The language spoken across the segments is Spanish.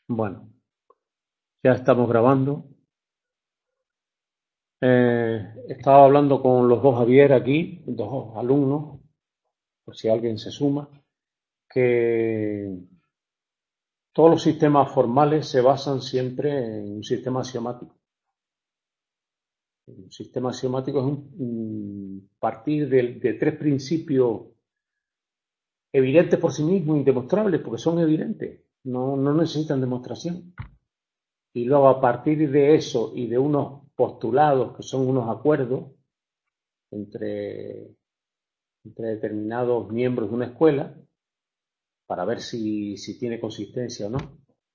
Bueno, ya estamos grabando. Estaba hablando con los dos Javier aquí, dos alumnos, por si alguien se suma, que todos los sistemas formales se basan siempre en un sistema axiomático. Un sistema axiomático es partir de tres principios evidentes por sí mismos, indemostrables, porque son evidentes, no necesitan demostración. Y luego a partir de eso y de unos postulados que son unos acuerdos entre, entre determinados miembros de una escuela, para ver si tiene consistencia o no,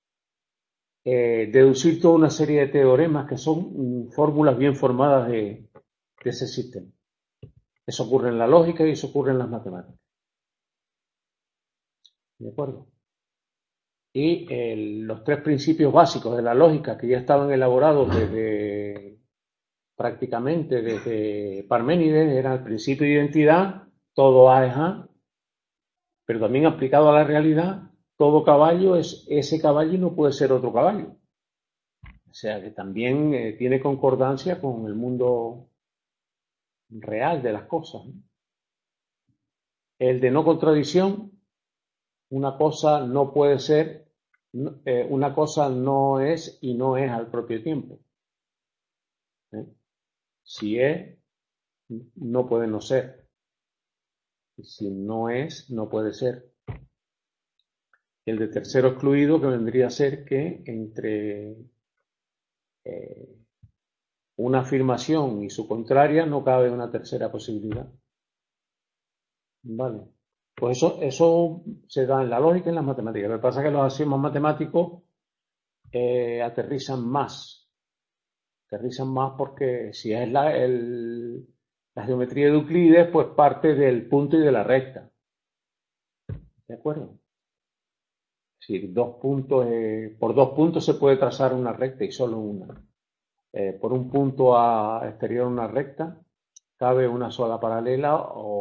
deducir toda una serie de teoremas que son fórmulas bien formadas de ese sistema. Eso ocurre en la lógica y eso ocurre en las matemáticas. ¿De acuerdo? Y los tres principios básicos de la lógica que ya estaban elaborados prácticamente desde Parménides eran el principio de identidad, todo A es A, pero también aplicado a la realidad, todo caballo es ese caballo y no puede ser otro caballo. O sea que también tiene concordancia con el mundo real de las cosas, ¿no? El de no contradicción, una cosa no puede ser, una cosa no es y no es al propio tiempo, ¿eh? Si es, no puede no ser. Y si no es, no puede ser. El de tercero excluido, que vendría a ser que entre eh, una afirmación y su contraria no cabe una tercera posibilidad. Vale. Pues eso se da en la lógica y en las matemáticas. Lo que pasa es que los axiomas matemáticos aterrizan más. Aterrizan más porque si es la geometría de Euclides, pues parte del punto y de la recta. ¿De acuerdo? Es decir, por dos puntos se puede trazar una recta y solo una. Por un punto a exterior una recta, cabe una sola paralela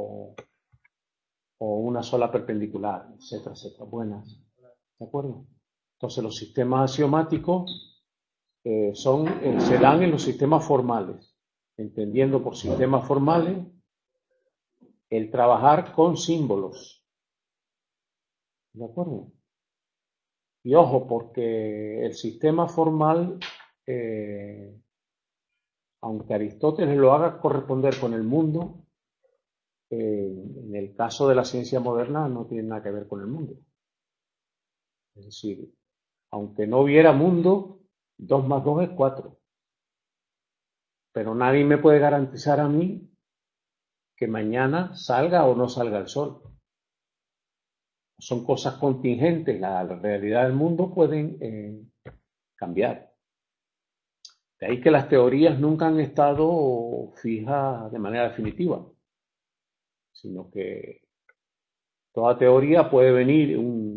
o una sola perpendicular, etcétera, etcétera. Buenas. ¿De acuerdo? Entonces los sistemas axiomáticos se dan en los sistemas formales, entendiendo por sistemas formales el trabajar con símbolos. ¿De acuerdo? Y ojo, porque el sistema formal, aunque Aristóteles lo haga corresponder con el mundo, en el caso de la ciencia moderna no tiene nada que ver con el mundo. Es decir, aunque no hubiera mundo, 2 más 2 es 4. Pero nadie me puede garantizar a mí que mañana salga o no salga el sol. Son cosas contingentes, la realidad del mundo pueden cambiar. De ahí que las teorías nunca han estado fijas de manera definitiva, sino que toda teoría puede venir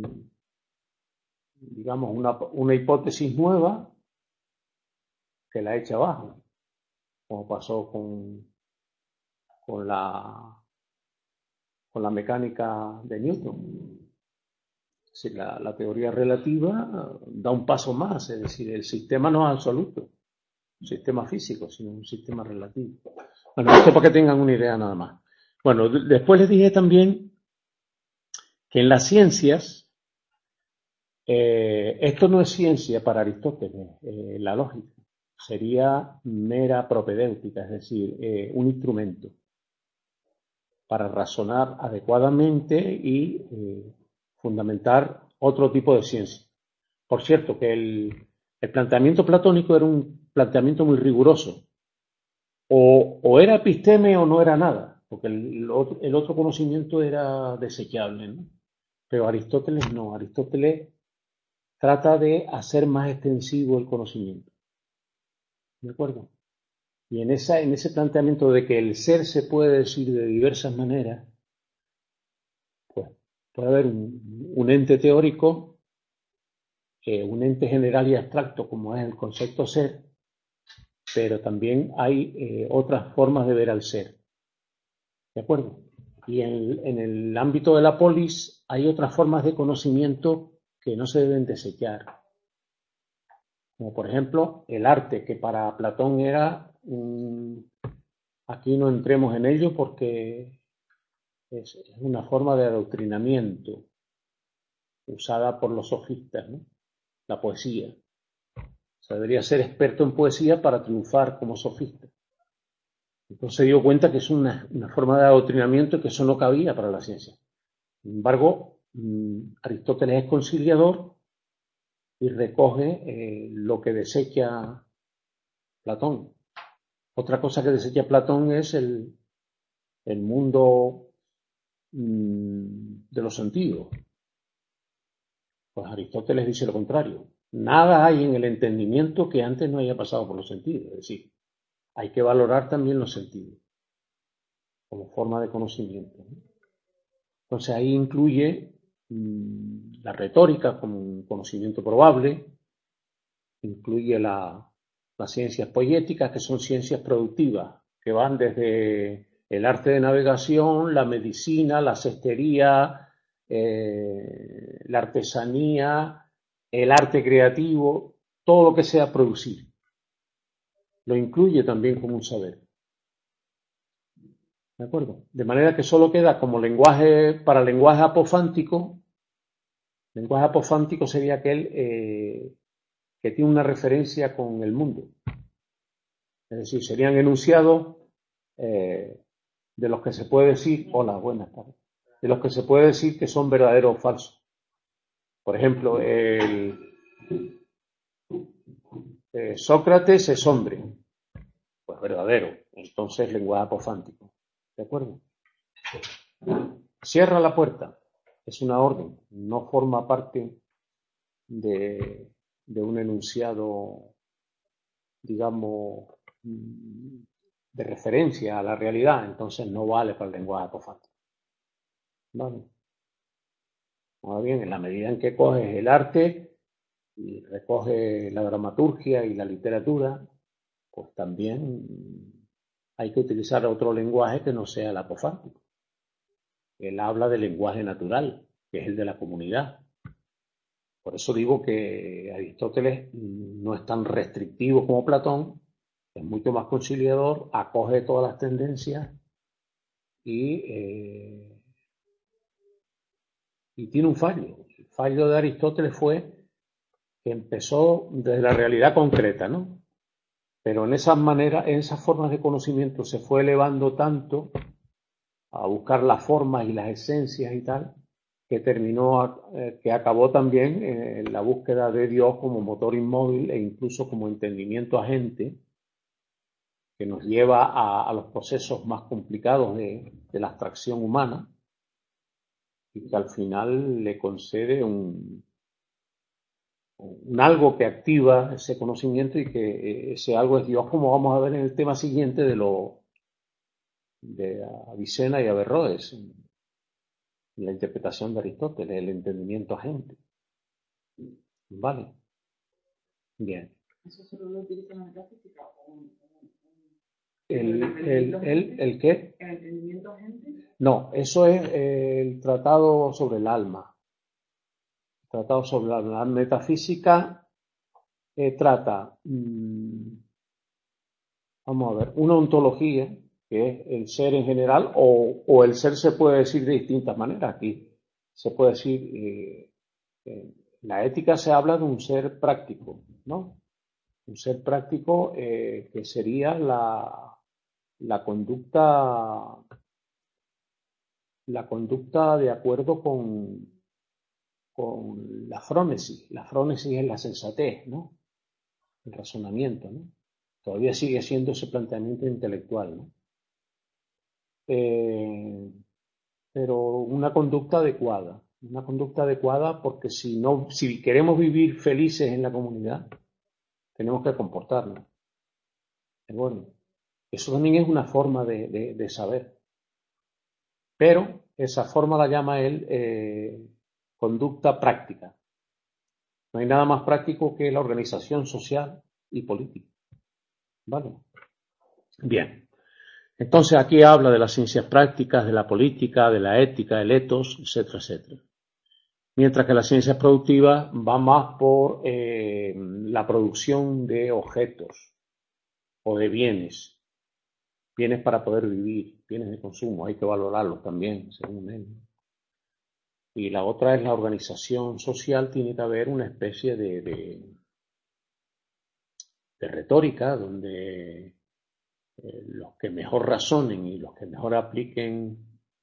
digamos, una hipótesis nueva que la echa abajo, como pasó con la, con la mecánica de Newton. Si la teoría relativa da un paso más, es decir, el sistema no es absoluto, un sistema físico, sino un sistema relativo. Bueno, esto para que tengan una idea nada más. Bueno, después les dije también que en las ciencias, esto no es ciencia para Aristóteles, la lógica, sería mera propedéutica, es decir, un instrumento para razonar adecuadamente y fundamentar otro tipo de ciencia. Por cierto, que el planteamiento platónico era un planteamiento muy riguroso. O era episteme o no era nada, porque el otro conocimiento era desechable, ¿no? Pero Aristóteles no. Aristóteles trata de hacer más extensivo el conocimiento. ¿De acuerdo? Y en ese planteamiento de que el ser se puede decir de diversas maneras, pues puede haber un ente teórico, un ente general y abstracto como es el concepto ser, pero también hay otras formas de ver al ser. ¿De acuerdo? Y en el ámbito de la polis hay otras formas de conocimiento que no se deben desechar. Como por ejemplo el arte, que para Platón era, aquí no entremos en ello porque es una forma de adoctrinamiento usada por los sofistas, ¿no? La poesía. O sea, debería ser experto en poesía para triunfar como sofista. Entonces se dio cuenta que es una forma de adoctrinamiento y que eso no cabía para la ciencia. Sin embargo, Aristóteles es conciliador y recoge lo que desecha Platón. Otra cosa que desecha Platón es el mundo de los sentidos. Pues Aristóteles dice lo contrario. Nada hay en el entendimiento que antes no haya pasado por los sentidos. Es decir, hay que valorar también los sentidos como forma de conocimiento. Entonces ahí incluye la retórica como un conocimiento probable, incluye las ciencias poéticas, que son ciencias productivas, que van desde el arte de navegación, la medicina, la cestería, la artesanía, el arte creativo, todo lo que sea producir. Lo incluye también como un saber. ¿De acuerdo? De manera que solo queda como lenguaje, para lenguaje apofántico. Lenguaje apofántico sería aquel que tiene una referencia con el mundo. Es decir, serían enunciados de los que se puede decir, hola, buenas tardes, de los que se puede decir que son verdaderos o falsos. Por ejemplo, Sócrates es hombre, pues verdadero, entonces lenguaje apofántico. ¿De acuerdo? Cierra la puerta, es una orden, no forma parte de un enunciado, digamos, de referencia a la realidad, entonces no vale para el lenguaje apofántico. ¿Vale? Ahora bien, en la medida en que coges el arte y recoges la dramaturgia y la literatura, pues también hay que utilizar otro lenguaje que no sea el apofántico. Él habla del lenguaje natural, que es el de la comunidad. Por eso digo que Aristóteles no es tan restrictivo como Platón, es mucho más conciliador, acoge todas las tendencias y tiene un fallo. El fallo de Aristóteles fue que empezó desde la realidad concreta, ¿no? Pero en esas maneras, en esas formas de conocimiento se fue elevando tanto a buscar las formas y las esencias y tal, que terminó, que acabó también en la búsqueda de Dios como motor inmóvil e incluso como entendimiento agente que nos lleva a los procesos más complicados de la abstracción humana y que al final le concede un algo que activa ese conocimiento y que ese algo es Dios, como vamos a ver en el tema siguiente de Avicena y Averroes, en la interpretación de Aristóteles, el entendimiento agente. ¿Vale? Bien. ¿Eso solo lo utilizan en la física o ¿El qué? ¿El entendimiento agente? No, eso es el tratado sobre el alma. El tratado sobre la metafísica trata, vamos a ver, una ontología, que es el ser en general, o el ser se puede decir de distintas maneras. Aquí se puede decir, la ética se habla de un ser práctico, ¿no? Un ser práctico que sería la conducta de acuerdo con la frónesis. La frónesis es la sensatez, ¿no? El razonamiento, ¿no? Todavía sigue siendo ese planteamiento intelectual, ¿no? Pero una conducta adecuada porque si queremos vivir felices en la comunidad, tenemos que comportarnos. Bueno, eso también es una forma de saber. Pero esa forma la llama él conducta práctica. No hay nada más práctico que la organización social y política. ¿Vale? Bien. Entonces aquí habla de las ciencias prácticas, de la política, de la ética, el ethos, etcétera, etcétera. mientras que las ciencias productivas van más por la producción de objetos o de bienes para poder vivir, bienes de consumo, hay que valorarlos también, según él. Y la otra es la organización social, tiene que haber una especie de retórica donde los que mejor razonen y los que mejor apliquen,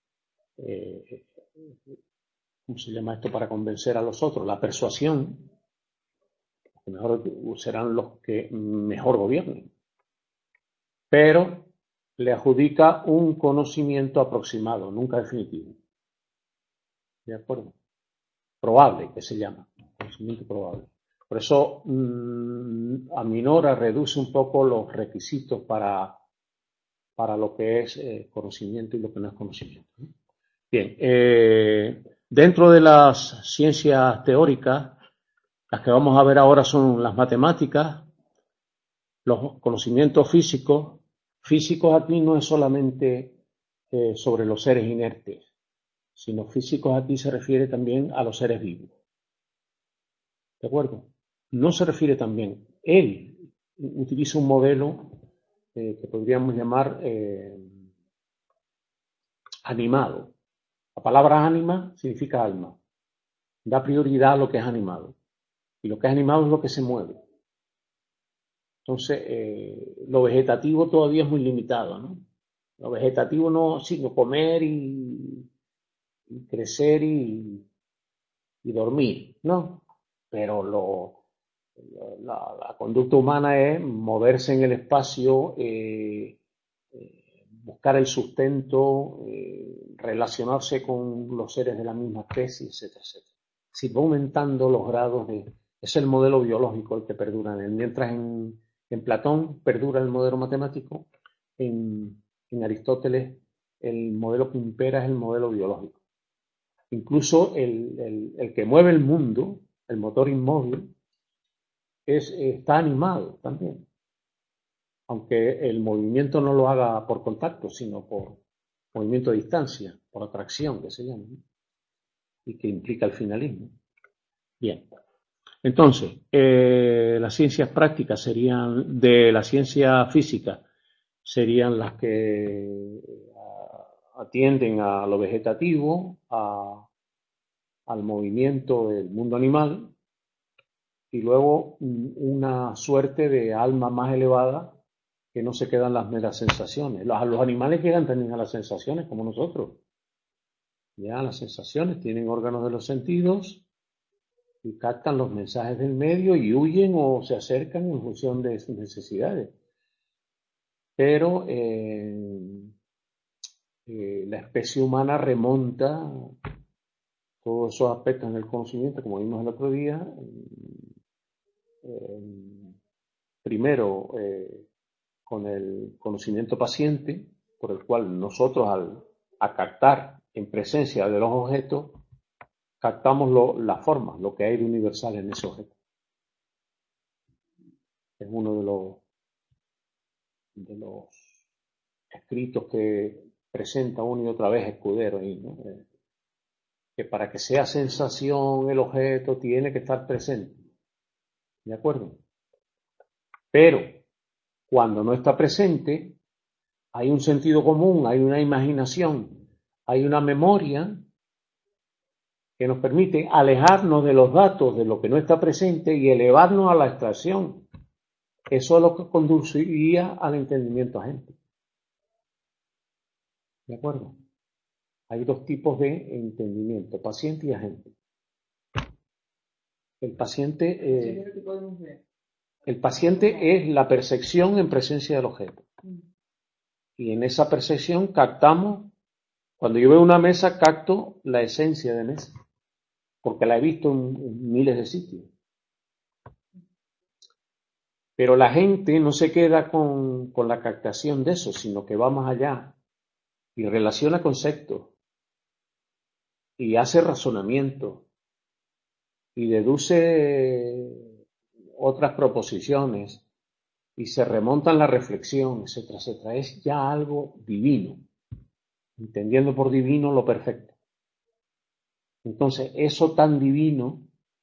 ¿cómo se llama esto? Para convencer a los otros, la persuasión, mejor serán los que mejor gobiernen. Pero le adjudica un conocimiento aproximado, nunca definitivo. ¿De acuerdo? Probable, que se llama, conocimiento probable. Por eso aminora, reduce un poco los requisitos para lo que es conocimiento y lo que no es conocimiento. Bien, dentro de las ciencias teóricas, las que vamos a ver ahora son las matemáticas, los conocimientos físicos. Físicos aquí no es solamente sobre los seres inertes, sino físicos aquí se refiere también a los seres vivos. ¿De acuerdo? No se refiere también. Él utiliza un modelo que podríamos llamar animado. La palabra ánima significa alma. Da prioridad a lo que es animado. Y lo que es animado es lo que se mueve. Entonces, lo vegetativo todavía es muy limitado, ¿no? Lo vegetativo no, sino comer y crecer y dormir, ¿no? Pero la conducta humana es moverse en el espacio, buscar el sustento, relacionarse con los seres de la misma especie, etcétera, etcétera. Si va aumentando los grados de... Es el modelo biológico el que perdura en él. Mientras en Platón perdura el modelo matemático, en Aristóteles el modelo que impera es el modelo biológico. Incluso el que mueve el mundo, el motor inmóvil, está animado también. Aunque el movimiento no lo haga por contacto, sino por movimiento a distancia, por atracción, que se llama, ¿no? Y que implica el finalismo. Bien. Entonces, las ciencias prácticas serían, de la ciencia física, serían las que atienden a lo vegetativo, al movimiento del mundo animal, y luego una suerte de alma más elevada que no se quedan las meras sensaciones. Los animales llegan también a las sensaciones como nosotros. Ya las sensaciones tienen órganos de los sentidos y captan los mensajes del medio y huyen o se acercan en función de sus necesidades. Pero la especie humana remonta todos esos aspectos en el conocimiento, como vimos el otro día, primero con el conocimiento paciente, por el cual nosotros a captar en presencia de los objetos, captamos las formas, lo que hay de universal en ese objeto. Es uno de los escritos que presenta una y otra vez Escudero ahí, ¿no? Que para que sea sensación el objeto tiene que estar presente. ¿De acuerdo? Pero cuando no está presente, hay un sentido común, hay una imaginación, hay una memoria que nos permite alejarnos de los datos de lo que no está presente y elevarnos a la abstracción. Eso es lo que conduciría al entendimiento agente. ¿De acuerdo? Hay dos tipos de entendimiento, paciente y agente. El paciente es la percepción en presencia del objeto. Y en esa percepción captamos, cuando yo veo una mesa, capto la esencia de mesa, porque la he visto en miles de sitios. Pero la gente no se queda con la captación de eso, sino que va más allá y relaciona conceptos y hace razonamiento y deduce otras proposiciones y se remonta en la reflexión, etcétera, etcétera. Es ya algo divino, entendiendo por divino lo perfecto. Entonces, eso tan divino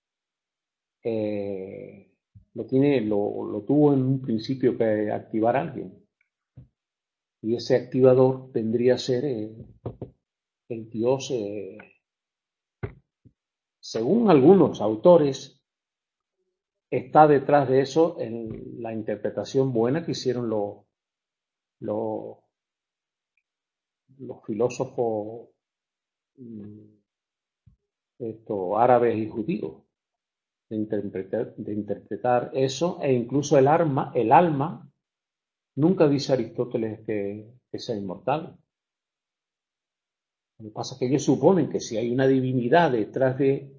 lo tuvo en un principio que activar alguien. Y ese activador vendría a ser el Dios, según algunos autores, está detrás de eso en la interpretación buena que hicieron los filósofos árabes y judíos, de interpretar eso, e incluso el alma, nunca dice Aristóteles que sea inmortal. Lo que pasa es que ellos suponen que si hay una divinidad detrás de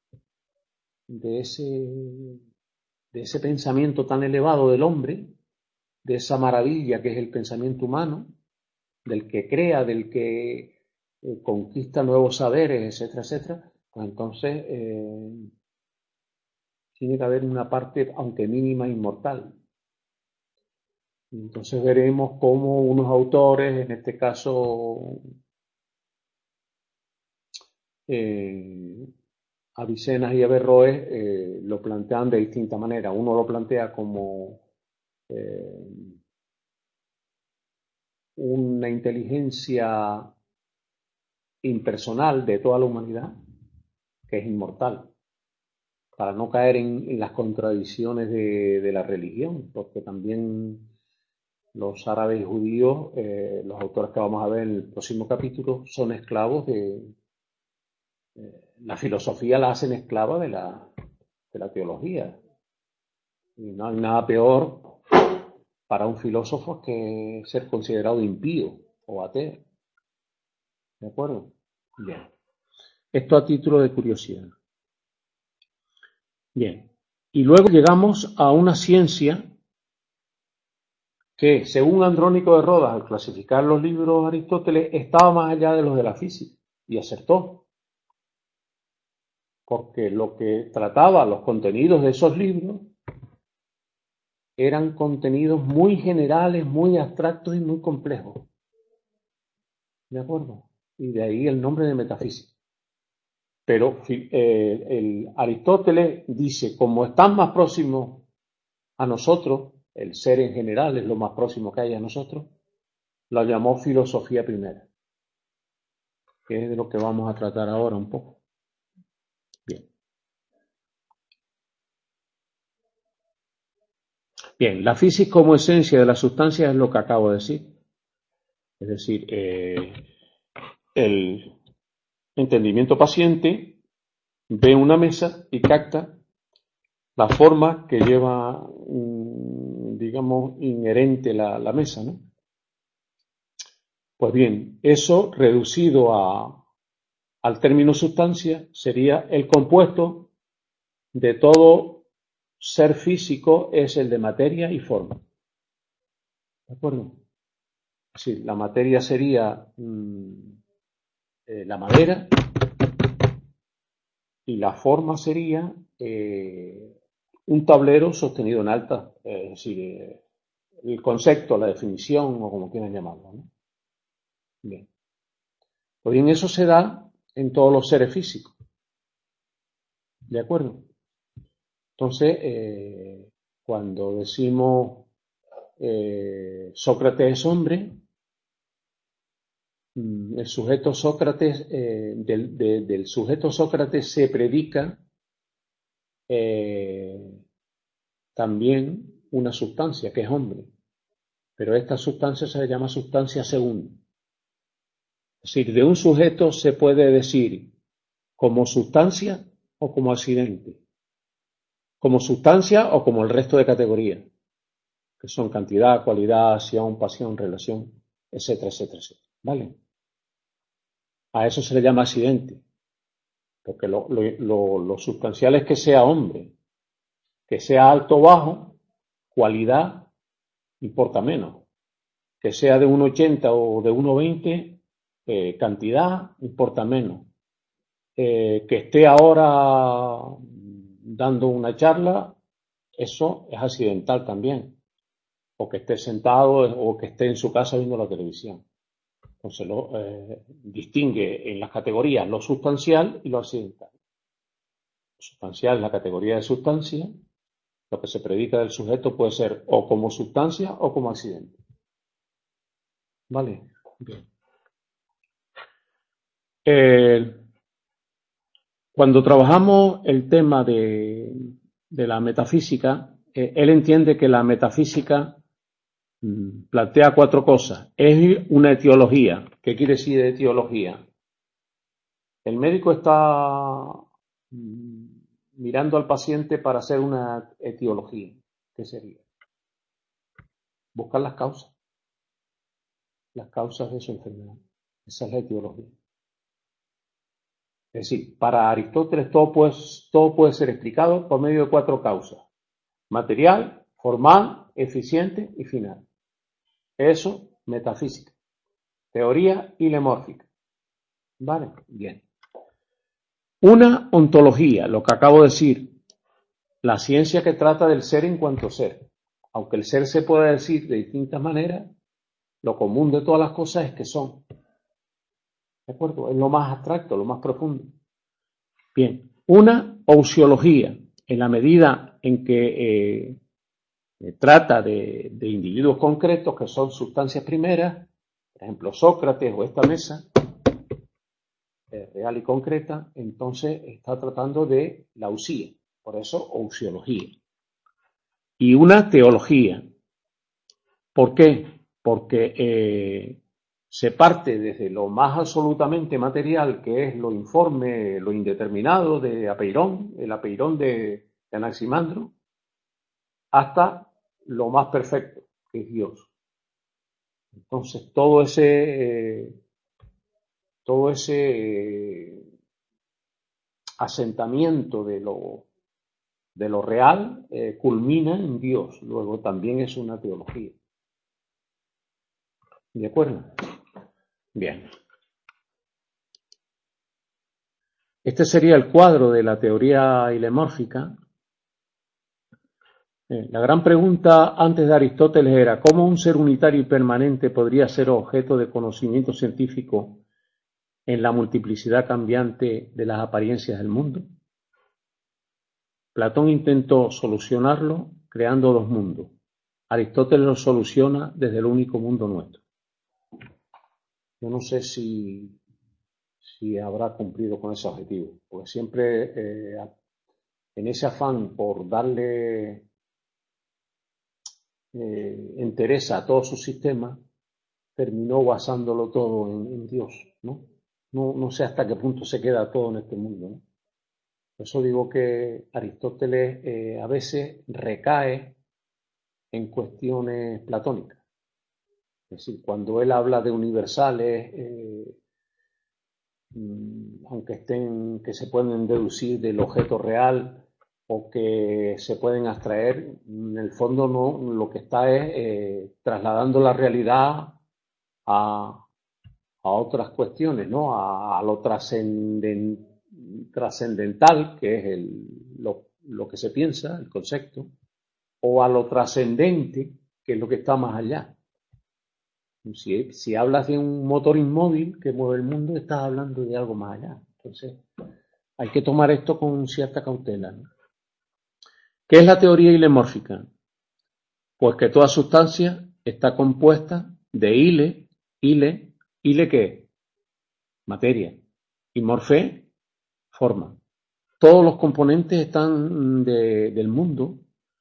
ese pensamiento tan elevado del hombre, de esa maravilla que es el pensamiento humano, del que crea, del que conquista nuevos saberes, etcétera, etcétera, pues entonces tiene que haber una parte, aunque mínima, inmortal. Entonces veremos cómo unos autores, en este caso Avicenas y Averroes, lo plantean de distinta manera. Uno lo plantea como una inteligencia impersonal de toda la humanidad, que es inmortal, para no caer en las contradicciones de la religión, porque también los árabes y judíos, los autores que vamos a ver en el próximo capítulo, son esclavos la filosofía la hacen esclava de la teología. Y no hay nada peor para un filósofo que ser considerado impío o ateo. ¿De acuerdo? Bien. Esto a título de curiosidad. Bien. Y luego llegamos a una ciencia que, según Andrónico de Rodas, al clasificar los libros de Aristóteles, estaba más allá de los de la física. Y acertó. Porque lo que trataba los contenidos de esos libros eran contenidos muy generales, muy abstractos y muy complejos. ¿De acuerdo? Y de ahí el nombre de metafísica. Pero el Aristóteles dice, como están más próximos a nosotros, el ser en general es lo más próximo que hay a nosotros, lo llamó filosofía primera, que es de lo que vamos a tratar ahora un poco. Bien. Bien, la física como esencia de la sustancia es lo que acabo de decir. Es decir, el entendimiento paciente ve una mesa y capta la forma que lleva, digamos, inherente la mesa, ¿no? Pues bien, eso reducido al término sustancia sería el compuesto de todo ser físico, es el de materia y forma. ¿De acuerdo? Sí, la materia sería la madera y la forma sería un tablero sostenido en alta, es decir, el concepto, la definición o como quieran llamarlo, ¿no? Bien. Pues bien, eso se da en todos los seres físicos. ¿De acuerdo? Entonces, cuando decimos Sócrates es hombre, el sujeto Sócrates, del sujeto Sócrates se predica también una sustancia que es hombre, pero esta sustancia se le llama sustancia segunda. Es decir, de un sujeto se puede decir como sustancia o como accidente, como sustancia o como el resto de categorías, que son cantidad, cualidad, acción, pasión, relación, etcétera, etcétera, etcétera. ¿Vale? A eso se le llama accidente, porque lo sustancial es que sea hombre, que sea alto o bajo, cualidad importa menos, que sea de 1,80 o de 1,20, cantidad importa menos, que esté ahora dando una charla, eso es accidental también, o que esté sentado o que esté en su casa viendo la televisión. Entonces distingue en las categorías lo sustancial y lo accidental. Lo sustancial es la categoría de sustancia. Lo que se predica del sujeto puede ser o como sustancia o como accidente. ¿Vale? Bien. Cuando trabajamos el tema de la metafísica, él entiende que la metafísica plantea 4 cosas. Es una etiología. ¿Qué quiere decir de etiología? El médico está mirando al paciente para hacer una etiología. ¿Qué sería? Buscar las causas de su enfermedad. Esa es la etiología. Es decir, para Aristóteles todo puede ser explicado por medio de 4 causas: material, formal, eficiente y final. Eso, metafísica. Teoría ilemórfica. ¿Vale? Bien. Una ontología, lo que acabo de decir, la ciencia que trata del ser en cuanto ser. Aunque el ser se puede decir de distintas maneras, lo común de todas las cosas es que son. ¿De acuerdo? Es lo más abstracto, lo más profundo. Bien. Una osiología, en la medida en que trata de individuos concretos que son sustancias primeras, por ejemplo Sócrates o esta mesa, real y concreta, entonces está tratando de la usía, por eso osiología. Y una teología. ¿Por qué? Porque se parte desde lo más absolutamente material, que es lo informe, lo indeterminado de Apeirón, el Apeirón de Anaximandro, hasta lo más perfecto, que es Dios. Entonces, todo ese asentamiento de lo real culmina en Dios. Luego también es una teología. ¿De acuerdo? Bien. Este sería el cuadro de la teoría ilemórfica. La gran pregunta antes de Aristóteles era: ¿cómo un ser unitario y permanente podría ser objeto de conocimiento científico en la multiplicidad cambiante de las apariencias del mundo? Platón intentó solucionarlo creando 2 mundos. Aristóteles lo soluciona desde el único mundo nuestro. Yo no sé si habrá cumplido con ese objetivo, porque siempre en ese afán por darle entereza a todo su sistema, terminó basándolo todo en Dios, ¿no? No sé hasta qué punto se queda todo en este mundo, ¿no? Por eso digo que Aristóteles a veces recae en cuestiones platónicas. Es decir, cuando él habla de universales, aunque que se pueden deducir del objeto real o que se pueden abstraer, en el fondo no, lo que está es trasladando la realidad a otras cuestiones, ¿no? A lo trascendental, que es lo que se piensa, el concepto, o a lo trascendente, que es lo que está más allá. Si hablas de un motor inmóvil que mueve el mundo, estás hablando de algo más allá. Entonces, hay que tomar esto con cierta cautela, ¿no? ¿Qué es la teoría ilemórfica? Pues que toda sustancia está compuesta de ile ¿qué es? Materia, y morfé, forma. Todos los componentes del mundo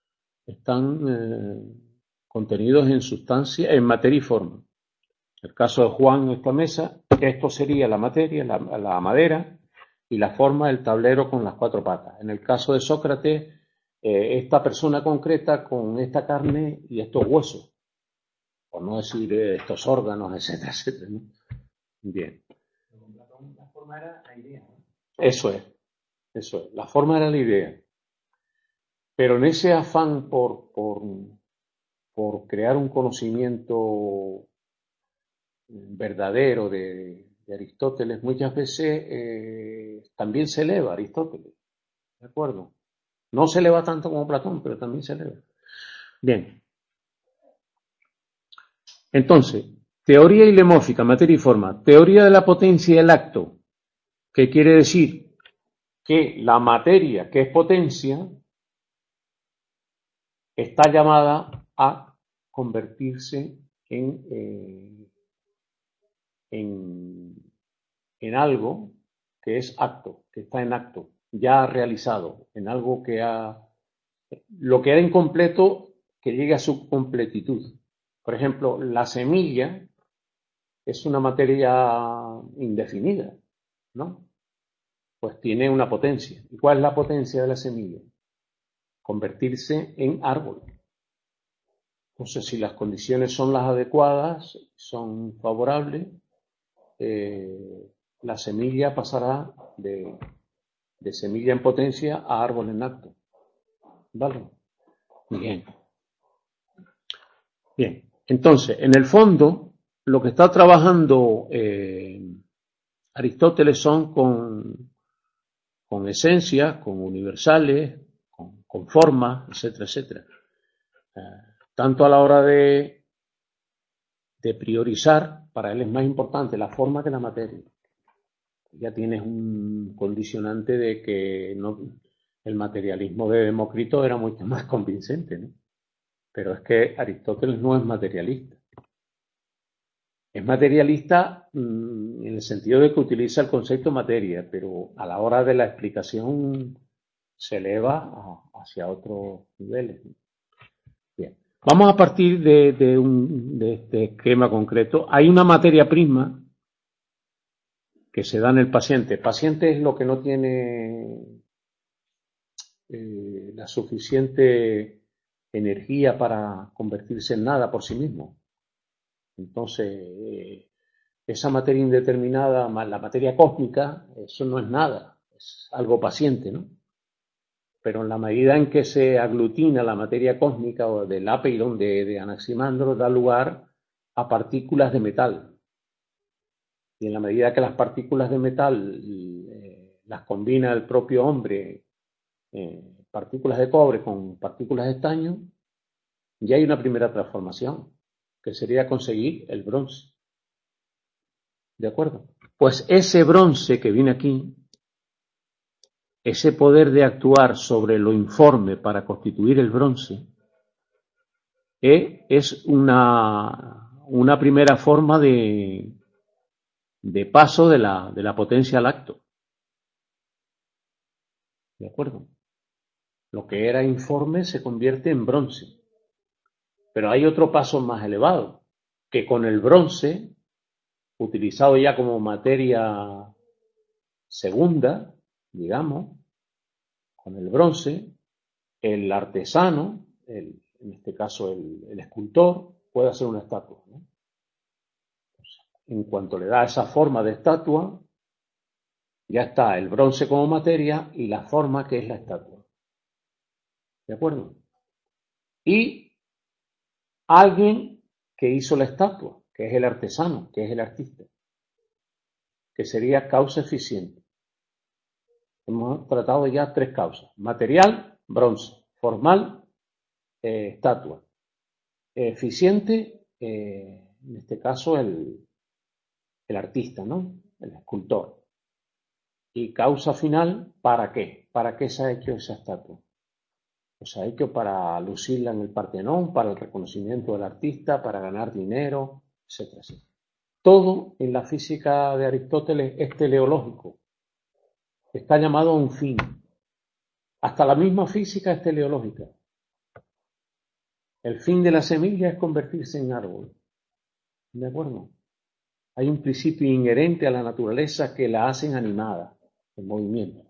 están contenidos en sustancia, en materia y forma. En el caso de Juan, esta mesa, esto sería la materia, la madera, y la forma del tablero con las 4 patas. En el caso de Sócrates, esta persona concreta con esta carne y estos huesos, por no decir estos órganos, etcétera, etcétera, ¿no? Bien. La forma era la idea, ¿no? Eso es. La forma era la idea. Pero en ese afán por crear un conocimiento verdadero de Aristóteles, muchas veces también se eleva Aristóteles, ¿de acuerdo? No se eleva tanto como Platón, pero también se eleva. Bien. Entonces, Teoría ilemórfica, materia y forma. Teoría de la potencia y el acto. ¿Qué quiere decir? Que la materia, que es potencia, está llamada a convertirse en algo que es acto, que está en acto, ya realizado, en algo que lo que era incompleto, que llegue a su completitud. Por ejemplo, la semilla es una materia indefinida, ¿no? Pues tiene una potencia. ¿Y cuál es la potencia de la semilla? Convertirse en árbol. Entonces, si las condiciones son las adecuadas, son favorables, la semilla pasará de semilla en potencia a árbol en acto. ¿Vale? Bien. Bien. Entonces, en el fondo, lo que está trabajando Aristóteles son con esencias, con universales, con formas, etcétera, etcétera. Tanto a la hora de priorizar, para él es más importante la forma que la materia. Ya tienes un condicionante de que el materialismo de Demócrito era mucho más convincente, ¿no? Pero es que Aristóteles no es materialista. Es materialista en el sentido de que utiliza el concepto materia, pero a la hora de la explicación se eleva hacia otros niveles, ¿no? Bien. Vamos a partir de este esquema concreto. Hay una materia prima que se da en el paciente. El paciente es lo que no tiene la suficiente energía para convertirse en nada por sí mismo. Entonces, esa materia indeterminada, más la materia cósmica, eso no es nada, es algo paciente, ¿no? Pero en la medida en que se aglutina la materia cósmica o del apeirón de Anaximandro, da lugar a partículas de metal. Y en la medida que las partículas de metal las combina el propio hombre, partículas de cobre con partículas de estaño, ya hay una primera transformación, que sería conseguir el bronce. ¿De acuerdo? Pues ese bronce que viene aquí, ese poder de actuar sobre lo informe para constituir el bronce, es una primera forma de paso de la potencia al acto. ¿De acuerdo? Lo que era informe se convierte en bronce. Pero hay otro paso más elevado, que con el bronce, utilizado ya como materia segunda, digamos, con el bronce, el artesano, en este caso el escultor, puede hacer una estatua, ¿no? En cuanto le da esa forma de estatua, ya está el bronce como materia y la forma que es la estatua. ¿De acuerdo? Y alguien que hizo la estatua, que es el artesano, que es el artista, que sería causa eficiente. Hemos tratado ya 3 causas: material, bronce; formal, estatua; eficiente, en este caso el artista, ¿no? El escultor. Y causa final, ¿para qué? ¿Para qué se ha hecho esa estatua? Pues se ha hecho para lucirla en el Partenón, para el reconocimiento del artista, para ganar dinero, etcétera, etcétera. Todo en la física de Aristóteles es teleológico. Está llamado a un fin. Hasta la misma física es teleológica. El fin de la semilla es convertirse en árbol. ¿De acuerdo? Hay un principio inherente a la naturaleza que la hacen animada, en movimiento.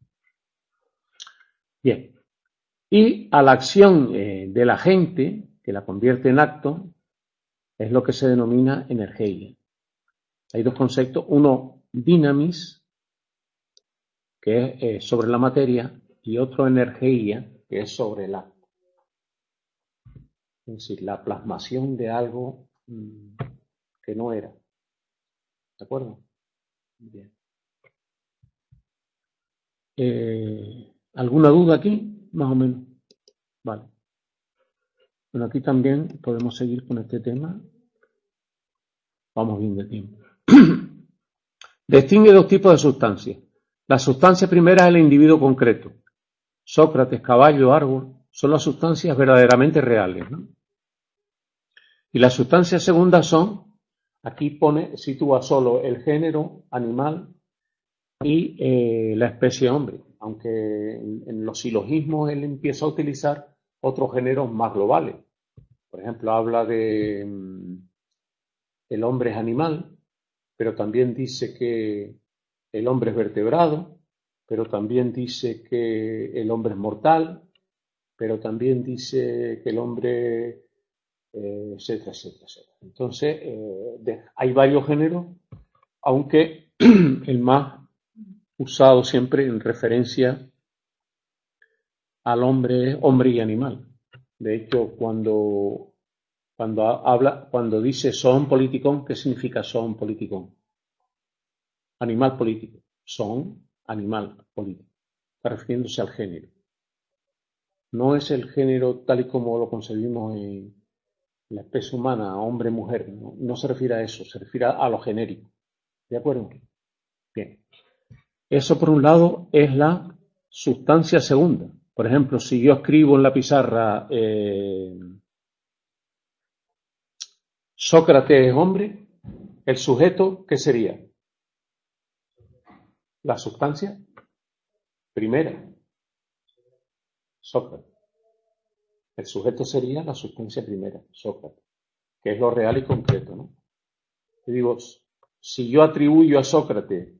Bien. Y a la acción de la gente, que la convierte en acto, es lo que se denomina energía. Hay 2 conceptos: uno, dinamis, que es sobre la materia, y otro, energía, que es sobre el acto. Es decir, la plasmación de algo que no era. ¿De acuerdo? Bien. ¿Alguna duda aquí? Más o menos. Vale. Bueno, aquí también podemos seguir con este tema. Vamos bien de tiempo. Distingue dos tipos de sustancias. La sustancia primera es el individuo concreto. Sócrates, caballo, árbol, son las sustancias verdaderamente reales, ¿no? Y las sustancias segundas son, aquí sitúa solo el género animal y la especie hombre, aunque en los silogismos él empieza a utilizar otros géneros más globales. Por ejemplo, habla de el hombre es animal, pero también dice que el hombre es vertebrado, pero también dice que el hombre es mortal, pero también dice que el hombre, etcétera, etcétera, etcétera. Entonces, hay varios géneros, aunque el más usado siempre en referencia al hombre es hombre y animal. De hecho, cuando dice son politicón, ¿qué significa son politicón? Animal político. Son animal político. Está refiriéndose al género. No es el género tal y como lo concebimos en la especie humana, hombre-mujer. No se refiere a eso, se refiere a lo genérico. ¿De acuerdo? Bien. Eso por un lado es la sustancia segunda. Por ejemplo, si yo escribo en la pizarra Sócrates es hombre, el sujeto, ¿qué sería? La sustancia primera, Sócrates. El sujeto sería la sustancia primera, Sócrates, que es lo real y concreto, ¿no? Yo digo, si yo atribuyo a Sócrates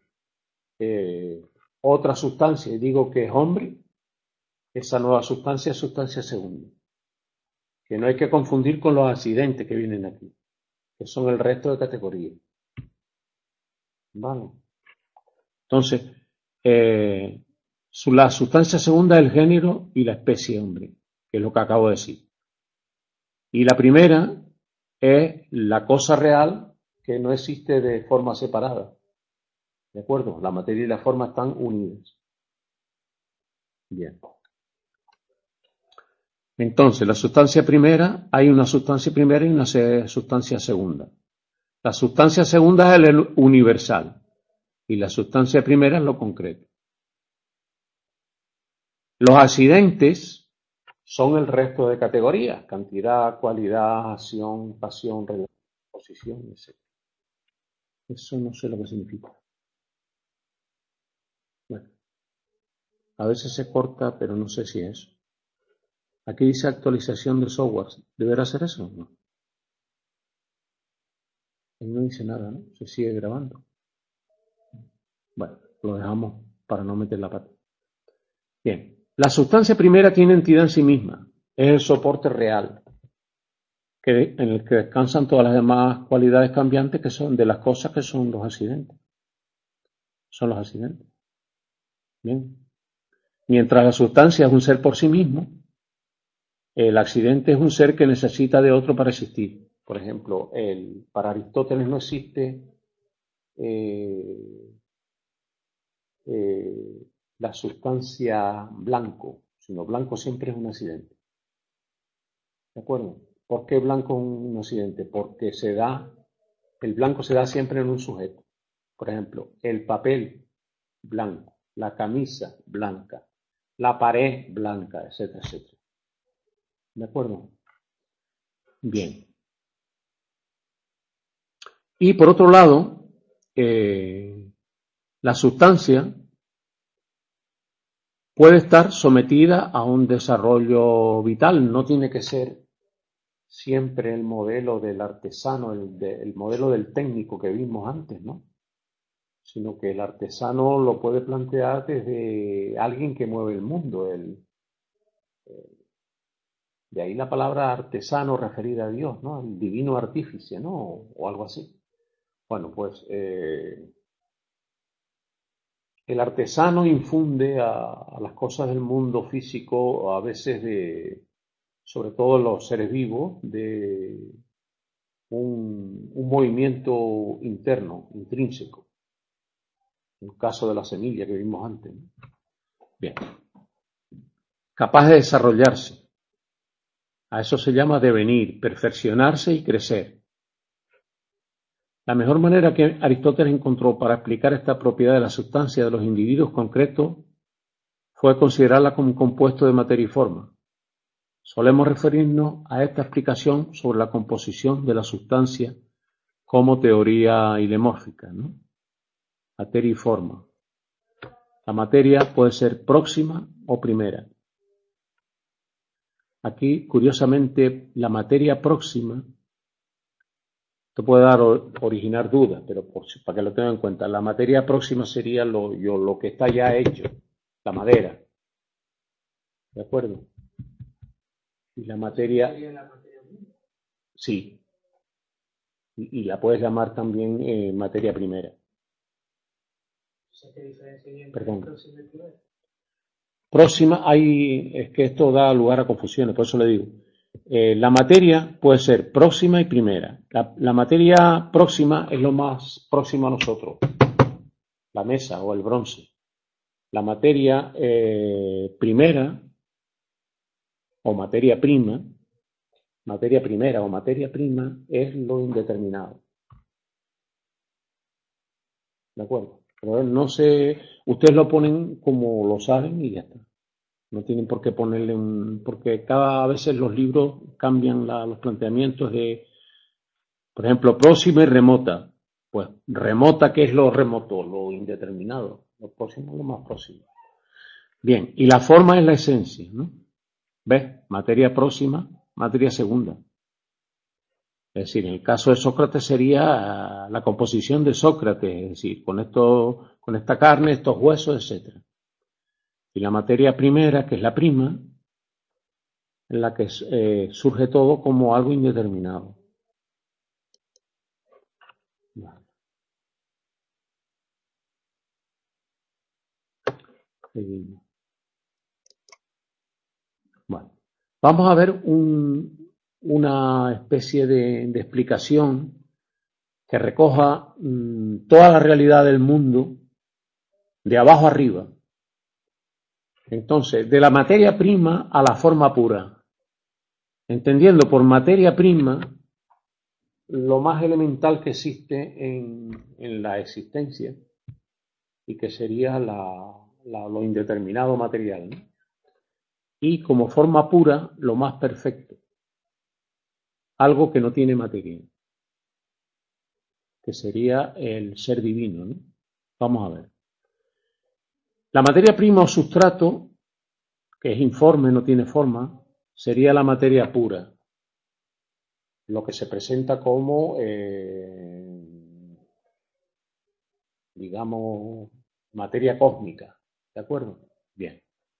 otra sustancia y digo que es hombre, esa nueva sustancia es sustancia segunda. Que no hay que confundir con los accidentes que vienen aquí, que son el resto de categorías. ¿Vale? Entonces, la sustancia segunda es el género y la especie hombre, que es lo que acabo de decir. Y la primera es la cosa real que no existe de forma separada. ¿De acuerdo? La materia y la forma están unidas. Bien. Entonces, la sustancia primera, hay una sustancia primera y una sustancia segunda. La sustancia segunda es el universal y la sustancia primera es lo concreto. Los accidentes son el resto de categorías: cantidad, cualidad, acción, pasión, relación, posición, etc. Eso no sé lo que significa. Bueno, a veces se corta, pero no sé si es eso. Aquí dice actualización de software. ¿Deberá ser eso? No. No dice nada, ¿no? Se sigue grabando. Bueno, lo dejamos para no meter la pata. Bien. La sustancia primera tiene entidad en sí misma. Es el soporte real en el que descansan todas las demás cualidades cambiantes que son de las cosas que son los accidentes. Son los accidentes. Bien. Mientras la sustancia es un ser por sí mismo, el accidente es un ser que necesita de otro para existir. Por ejemplo, para Aristóteles no existe la sustancia blanco, sino blanco siempre es un accidente. ¿De acuerdo? ¿Por qué blanco es un accidente? Porque el blanco se da siempre en un sujeto. Por ejemplo, el papel blanco, la camisa blanca, la pared blanca, etcétera, etcétera. ¿De acuerdo? Bien. Y por otro lado, la sustancia puede estar sometida a un desarrollo vital, no tiene que ser siempre el modelo del artesano, el modelo del técnico que vimos antes, ¿no? Sino que el artesano lo puede plantear desde alguien que mueve el mundo. De ahí la palabra artesano referida a Dios, ¿no? El divino artífice, ¿no? O algo así. Bueno, pues el artesano infunde a las cosas del mundo físico, a veces sobre todo los seres vivos, de un movimiento interno, intrínseco. En el caso de la semilla que vimos antes, ¿no? Bien. Capaz de desarrollarse. A eso se llama devenir, perfeccionarse y crecer. La mejor manera que Aristóteles encontró para explicar esta propiedad de la sustancia de los individuos concretos fue considerarla como un compuesto de materia y forma. Solemos referirnos a esta explicación sobre la composición de la sustancia como teoría ilemórfica, ¿no? Materia y forma. La materia puede ser próxima o primera. Aquí, curiosamente, la materia próxima, esto puede originar dudas, pero para que lo tengan en cuenta, la materia próxima sería lo que está ya hecho, la madera. ¿De acuerdo? Y la materia, sí, y la puedes llamar también materia primera. Perdón. Próxima, es que esto da lugar a confusiones, por eso le digo. La materia puede ser próxima y primera. La materia próxima es lo más próximo a nosotros, la mesa o el bronce. La materia primera o materia primera o materia prima es lo indeterminado. ¿De acuerdo? Pero no sé, ustedes lo ponen como lo saben y ya está. No tienen por qué ponerle porque cada vez los libros cambian los planteamientos de, por ejemplo, próxima y remota. Pues remota, ¿qué es lo remoto? Lo indeterminado. Lo próximo es lo más próximo. Bien, y la forma es la esencia, ¿no? ¿Ves? Materia próxima, materia segunda. Es decir, en el caso de Sócrates sería la composición de Sócrates, es decir, con esta carne, estos huesos, etc. Y la materia primera, que es la prima, en la que surge todo como algo indeterminado. Vale. Seguimos. Bueno, vamos a ver una especie de explicación que recoja toda la realidad del mundo de abajo arriba. Entonces, de la materia prima a la forma pura. Entendiendo por materia prima lo más elemental que existe en la existencia y que sería lo indeterminado material, ¿no? Y como forma pura, lo más perfecto, algo que no tiene materia, que sería el ser divino, ¿no? Vamos a ver. La materia prima o sustrato, que es informe, no tiene forma, sería la materia pura, lo que se presenta como, digamos, materia cósmica, ¿de acuerdo? Bien.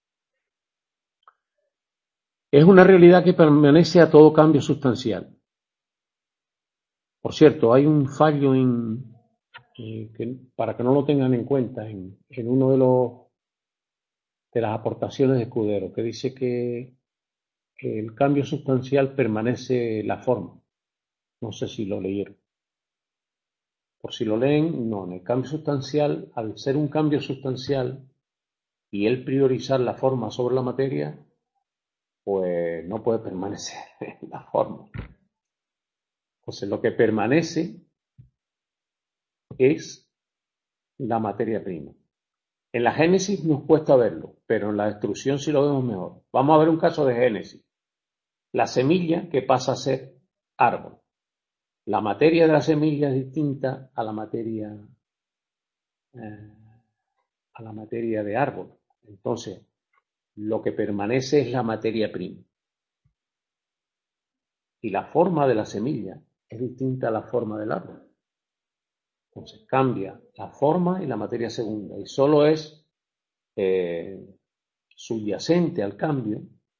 Es una realidad que permanece a todo cambio sustancial. Por cierto, hay un fallo para que no lo tengan en cuenta en uno de las aportaciones de Escudero, que dice que el cambio sustancial permanece la forma. No sé si lo leyeron. Por si lo leen, no. En el cambio sustancial, al ser un cambio sustancial y él priorizar la forma sobre la materia, pues no puede permanecer la forma. Entonces lo que permanece es la materia prima. En la génesis nos cuesta verlo, pero en la destrucción sí lo vemos mejor. Vamos a ver un caso de génesis. La semilla que pasa a ser árbol. La materia de la semilla es distinta a la materia de árbol. Entonces, lo que permanece es la materia prima. Y la forma de la semilla es distinta a la forma del árbol. Entonces, cambia la forma y la materia segunda. Y solo es subyacente al cambio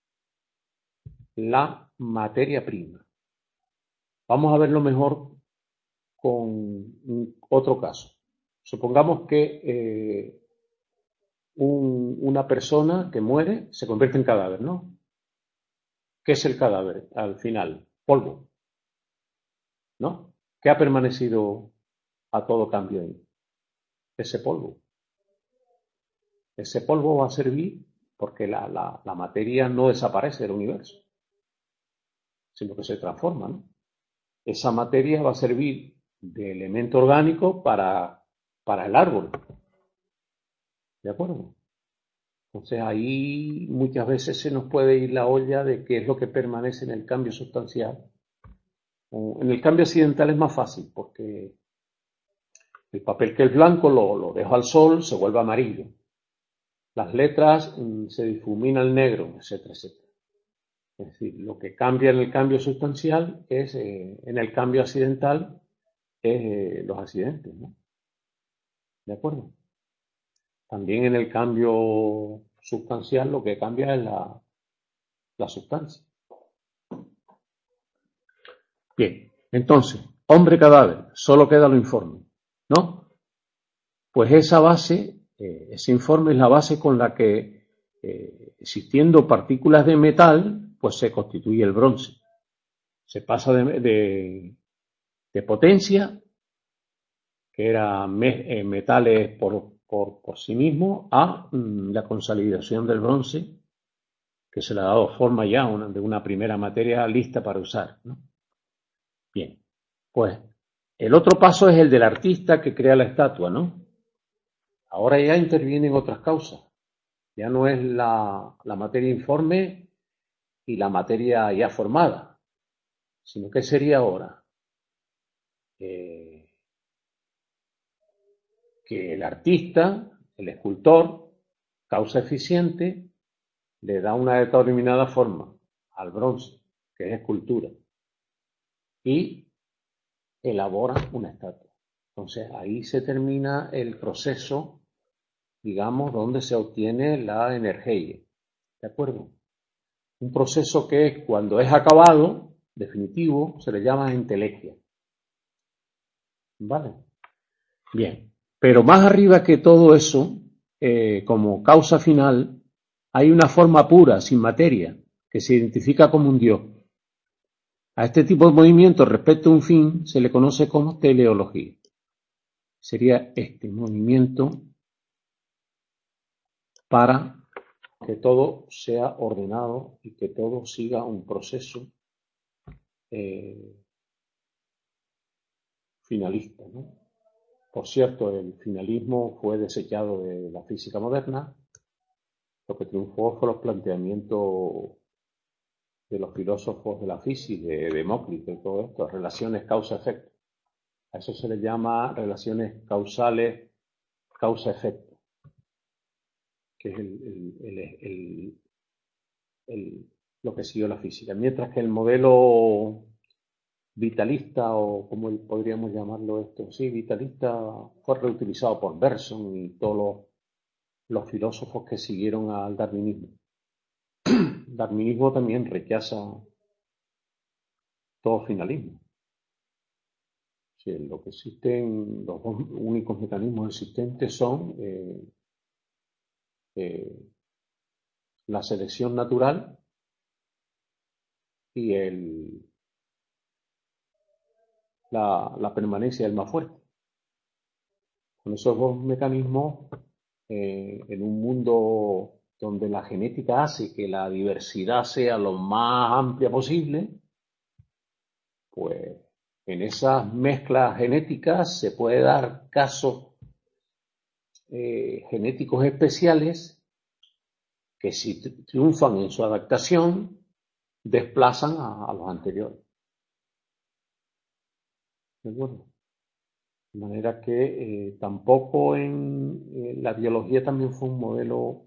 la materia prima. Vamos a verlo mejor con otro caso. Supongamos que una persona que muere se convierte en cadáver, ¿no? ¿Qué es el cadáver al final? Polvo, ¿no? ¿Qué ha permanecido a todo cambio ahí? Ese polvo. Ese polvo va a servir porque la materia no desaparece del universo, sino que se transforma, ¿no? Esa materia va a servir de elemento orgánico para el árbol. ¿De acuerdo? Entonces ahí muchas veces se nos puede ir la olla de qué es lo que permanece en el cambio sustancial. En el cambio accidental es más fácil porque el papel que es blanco lo dejo al sol, se vuelve amarillo. Las letras se difumina al negro, etcétera, etcétera. Es decir, lo que cambia en el cambio sustancial es, en el cambio accidental, es los accidentes, ¿no? ¿De acuerdo? También en el cambio sustancial lo que cambia es la sustancia. Bien, entonces, hombre cadáver, solo queda lo informe, ¿no? Pues esa base, ese informe es la base con la que, existiendo partículas de metal, pues se constituye el bronce. Se pasa de potencia, que eran metales por sí mismos, a la consolidación del bronce, que se le ha dado forma ya de una primera materia lista para usar, ¿no? Bien, pues el otro paso es el del artista que crea la estatua, ¿no? Ahora ya intervienen otras causas. Ya no es la materia informe y la materia ya formada, sino que sería ahora que el artista, el escultor, causa eficiente, le da una determinada forma al bronce, que es escultura, y elabora una estatua. Entonces ahí se termina el proceso, digamos, donde se obtiene la energía. ¿De acuerdo? Un proceso que cuando es acabado, definitivo, se le llama entelequia. ¿Vale? Bien. Pero más arriba que todo eso, como causa final, hay una forma pura, sin materia, que se identifica como un Dios. A este tipo de movimiento respecto a un fin se le conoce como teleología. Sería este movimiento para que todo sea ordenado y que todo siga un proceso finalista, ¿no? Por cierto, el finalismo fue desechado de la física moderna. Lo que triunfó fue los planteamientos de los filósofos de la física, de Demócrito y todo esto, relaciones causa-efecto. A eso se le llama relaciones causales causa-efecto, que es lo que siguió la física. Mientras que el modelo vitalista, o como podríamos llamarlo esto, sí, vitalista, fue reutilizado por Bergson y todos los filósofos que siguieron al darwinismo. El darwinismo también rechaza todo finalismo. Sí, lo que existen, los dos únicos mecanismos existentes son la selección natural y la permanencia del más fuerte. Con esos dos mecanismos, en un mundo donde la genética hace que la diversidad sea lo más amplia posible, pues en esas mezclas genéticas se puede dar casos genéticos especiales que, si triunfan en su adaptación, desplazan a los anteriores. ¿De acuerdo? De manera que tampoco en la biología también fue un modelo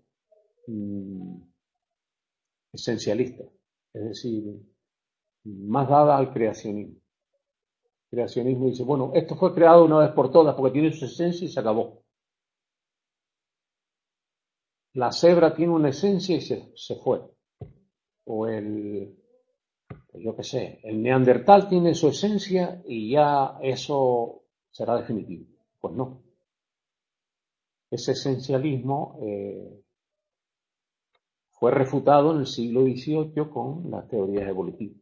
esencialista, es decir, más dada al creacionismo. El creacionismo dice, bueno, esto fue creado una vez por todas porque tiene su esencia y se acabó. La cebra tiene una esencia y se fue. O yo qué sé, el neandertal tiene su esencia y ya eso será definitivo. Pues no. Ese esencialismo fue refutado en el siglo XVIII con las teorías evolutivas.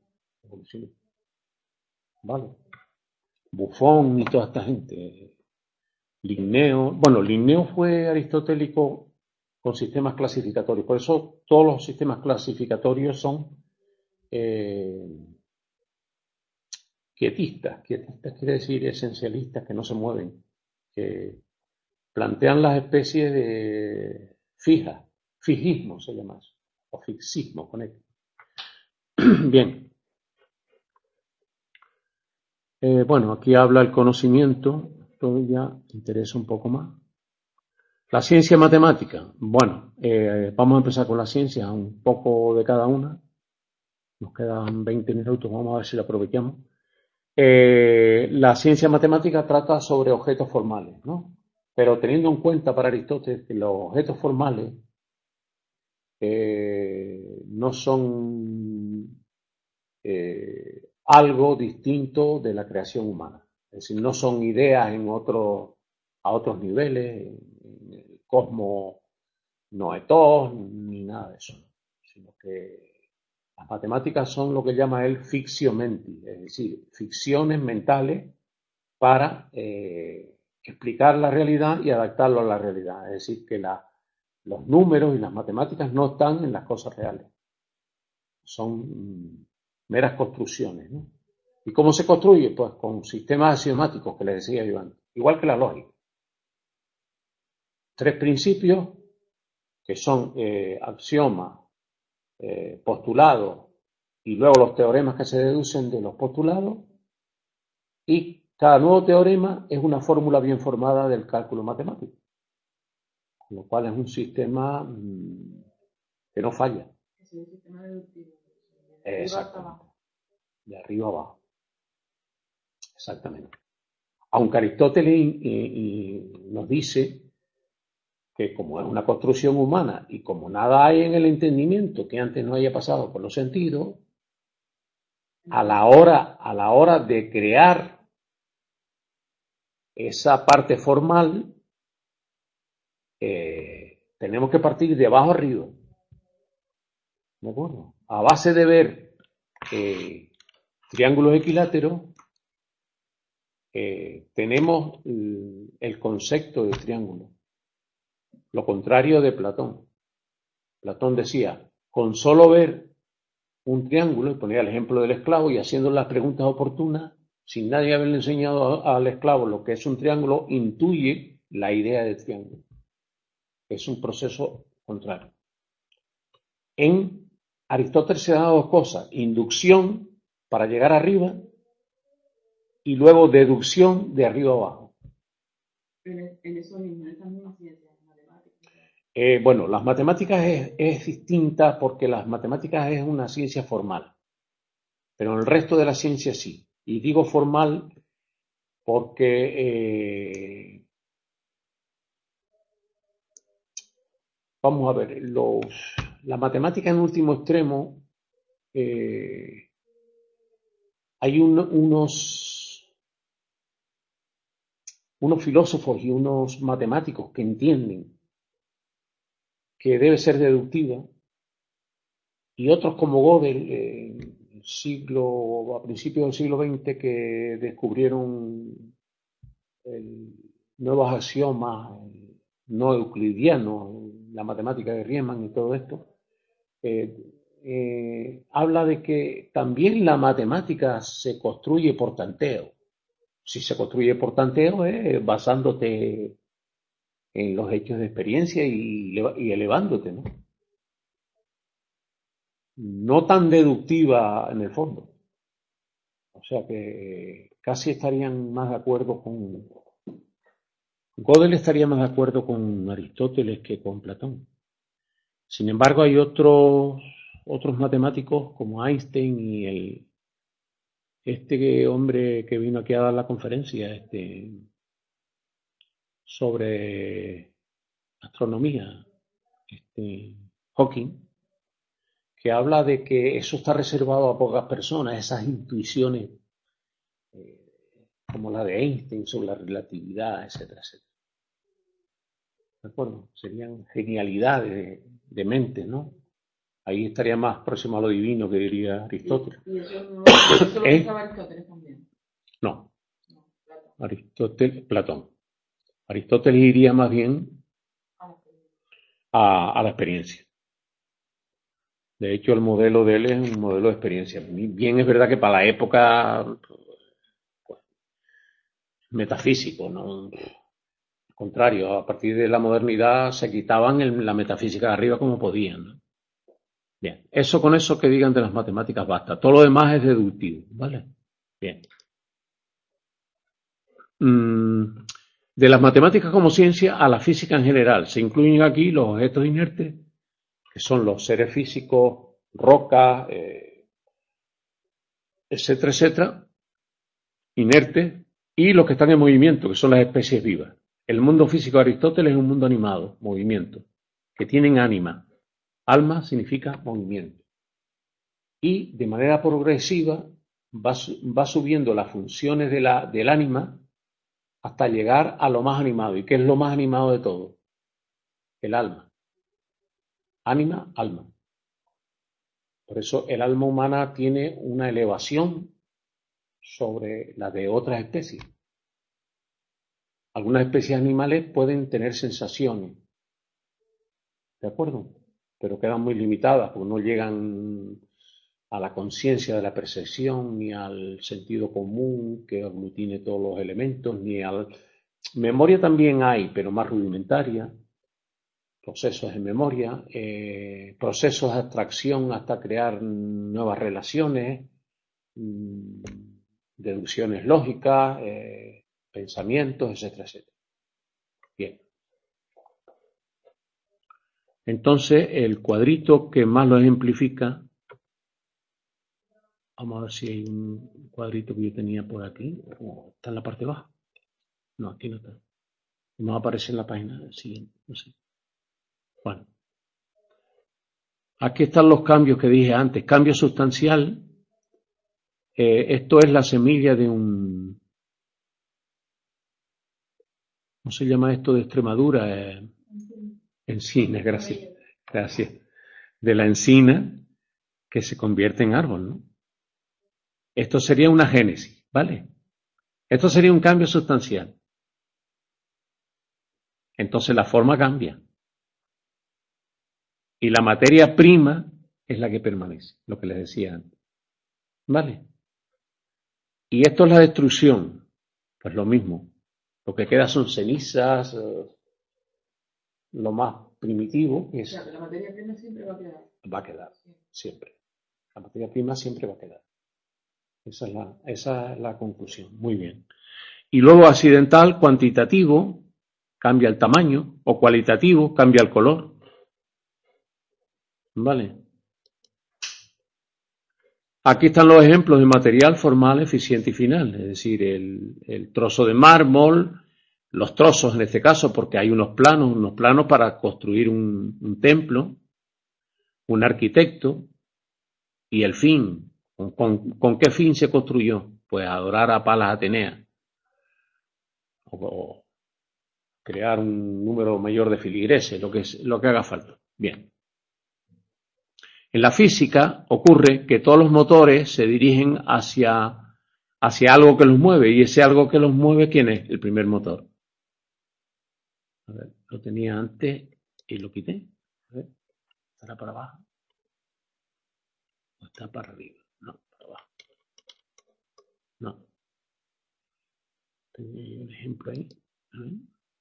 ¿Vale? Buffon y toda esta gente. Linneo. Bueno, Linneo fue aristotélico con sistemas clasificatorios. Por eso todos los sistemas clasificatorios son quietistas. Quietistas quiere decir esencialistas que no se mueven, que plantean las especies de fijas, fijismo se llama eso, o fixismo con esto. Bien. Bueno, aquí habla el conocimiento, esto ya interesa un poco más. La ciencia matemática. Bueno, vamos a empezar con la ciencia, un poco de cada una. Nos quedan 20 minutos, vamos a ver si lo aprovechamos. La ciencia matemática trata sobre objetos formales, ¿no? Pero teniendo en cuenta para Aristóteles que los objetos formales no son algo distinto de la creación humana. Es decir, no son ideas a otros niveles, en el cosmos noetos, ni nada de eso, sino que las matemáticas son lo que llama él fictio mentis, es decir, ficciones mentales para explicar la realidad y adaptarlo a la realidad. Es decir, que los números y las matemáticas no están en las cosas reales, son meras construcciones, ¿no? ¿Y cómo se construye? Pues con sistemas axiomáticos que les decía yo antes, igual que la lógica. 3 principios que son axiomas, postulados y luego los teoremas que se deducen de los postulados, y cada nuevo teorema es una fórmula bien formada del cálculo matemático, con lo cual es un sistema que no falla. Es un sistema deductivo. Exactamente. De arriba abajo. Exactamente. Aunque Aristóteles nos dice que como es una construcción humana y como nada hay en el entendimiento que antes no haya pasado por los sentidos, a la hora de crear esa parte formal, tenemos que partir de abajo arriba. ¿De acuerdo? A base de ver triángulos equiláteros, tenemos el concepto de triángulo. Lo contrario de Platón. Platón decía, con solo ver un triángulo, y ponía el ejemplo del esclavo, y haciendo las preguntas oportunas, sin nadie haberle enseñado al esclavo lo que es un triángulo, intuye la idea de triángulo. Es un proceso contrario. En Aristóteles se dan 2 cosas, inducción para llegar arriba y luego deducción de arriba abajo. En eso mismo, en esa misma ciencia, matemáticas. Bueno, las matemáticas es distinta porque las matemáticas es una ciencia formal, pero en el resto de la ciencia sí. Y digo formal porque, vamos a ver, la matemática en último extremo, hay unos filósofos y unos matemáticos que entienden que debe ser deductiva, y otros como Gödel, a principios del siglo XX, que descubrieron nuevos axiomas no euclidianos, la matemática de Riemann y todo esto, habla de que también la matemática se construye por tanteo. Si se construye por tanteo es basándote en los hechos de experiencia y elevándote, ¿no? No tan deductiva en el fondo. O sea que casi estarían más de acuerdo con... Gödel estaría más de acuerdo con Aristóteles que con Platón. Sin embargo, hay otros matemáticos como Einstein y este hombre que vino aquí a dar la conferencia sobre astronomía, Hawking, que habla de que eso está reservado a pocas personas, esas intuiciones como la de Einstein sobre la relatividad, etcétera, etcétera. ¿De acuerdo? Serían genialidades de mente, ¿no? Ahí estaría más próximo a lo divino, que diría Aristóteles. ¿Y eso lo pensaba Aristóteles también? No. Platón. Aristóteles iría más bien a la experiencia. De hecho, el modelo de él es un modelo de experiencia. Bien, es verdad que para la época metafísico, ¿no? Al contrario, a partir de la modernidad se quitaban la metafísica de arriba como podían, ¿no? Bien, con eso que digan de las matemáticas basta. Todo lo demás es deductivo, ¿vale? Bien. De las matemáticas como ciencia a la física en general. Se incluyen aquí los objetos inertes, que son los seres físicos, rocas, etcétera, etcétera, inertes, y los que están en movimiento, que son las especies vivas. El mundo físico de Aristóteles es un mundo animado, movimiento, que tienen ánima. Alma significa movimiento. Y de manera progresiva va subiendo las funciones del ánima hasta llegar a lo más animado. ¿Y qué es lo más animado de todo? El alma. Ánima, alma. Por eso el alma humana tiene una elevación sobre la de otras especies. Algunas especies animales pueden tener sensaciones, ¿de acuerdo? Pero quedan muy limitadas porque no llegan a la conciencia de la percepción, ni al sentido común que aglutine todos los elementos, ni al... Memoria también hay, pero más rudimentaria, procesos de memoria, procesos de abstracción hasta crear nuevas relaciones, deducciones lógicas, pensamientos, etcétera, etcétera. Bien. Entonces, el cuadrito que más lo ejemplifica, vamos a ver si hay un cuadrito que yo tenía por aquí, está en la parte baja. No, aquí no está. No aparece en la página siguiente, no sé. Bueno. Aquí están los cambios que dije antes. Cambio sustancial. Esto es la semilla de un... ¿Cómo se llama esto de Extremadura? Encina, gracias. Gracias. De la encina que se convierte en árbol, ¿no? Esto sería una génesis, ¿vale? Esto sería un cambio sustancial. Entonces la forma cambia. Y la materia prima es la que permanece, lo que les decía antes. ¿Vale? Y esto es la destrucción. Pues lo mismo. Lo que queda son cenizas, lo más primitivo. O sea, que la materia prima siempre va a quedar. Va a quedar, siempre. La materia prima siempre va a quedar. Esa es la conclusión. Muy bien. Y luego accidental, cuantitativo, cambia el tamaño, o cualitativo, cambia el color. ¿Vale? Aquí están los ejemplos de material formal, eficiente y final, es decir, el trozo de mármol, los trozos en este caso, porque hay unos planos para construir un templo, un arquitecto, y el fin. ¿Con qué fin se construyó? Pues adorar a Palas Atenea, o crear un número mayor de feligreses, lo que haga falta. Bien. En la física ocurre que todos los motores se dirigen hacia algo que los mueve, y ese algo que los mueve, ¿quién es? El primer motor. A ver, lo tenía antes y lo quité. A ver, ¿estará para abajo? ¿O está para arriba? No, para abajo. No. Tenía un ejemplo ahí. A ver.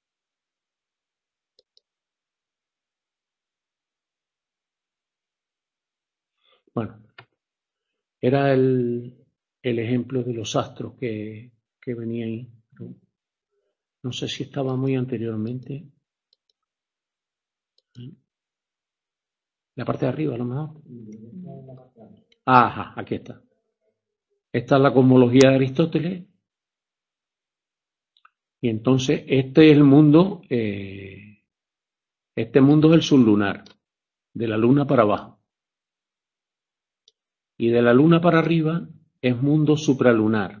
Bueno, era el ejemplo de los astros que venía ahí. No sé si estaba muy anteriormente. La parte de arriba, a lo mejor. Ajá, aquí está. Esta es la cosmología de Aristóteles. Y entonces este es el mundo, este mundo es el sublunar, de la luna para abajo. Y de la luna para arriba es mundo supralunar.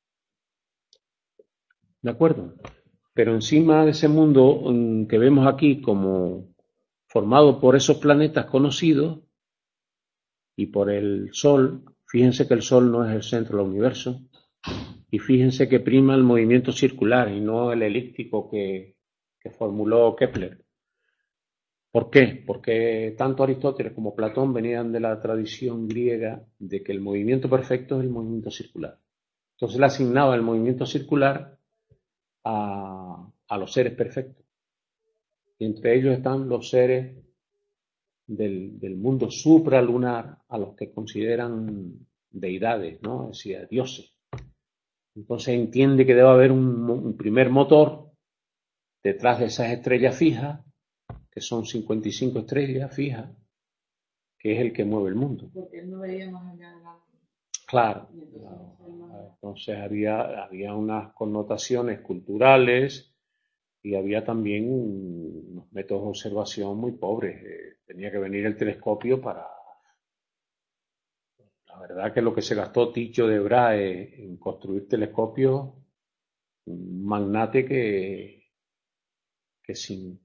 ¿De acuerdo? Pero encima de ese mundo que vemos aquí como formado por esos planetas conocidos y por el Sol, fíjense que el Sol no es el centro del universo, y fíjense que prima el movimiento circular y no el elíptico que formuló Kepler. ¿Por qué? Porque tanto Aristóteles como Platón venían de la tradición griega de que el movimiento perfecto es el movimiento circular. Entonces le asignaba el movimiento circular a los seres perfectos. Y entre ellos están los seres del mundo supralunar, a los que consideran deidades, ¿no? Es decir, dioses. Entonces entiende que debe haber un primer motor detrás de esas estrellas fijas, que son 55 estrellas fijas, que es el que mueve el mundo. Porque él no veía más allá del árbol. Claro. Entonces había unas connotaciones culturales y había también unos métodos de observación muy pobres. Tenía que venir el telescopio para... La verdad que lo que se gastó Tycho de Brahe en construir telescopios, un magnate que sin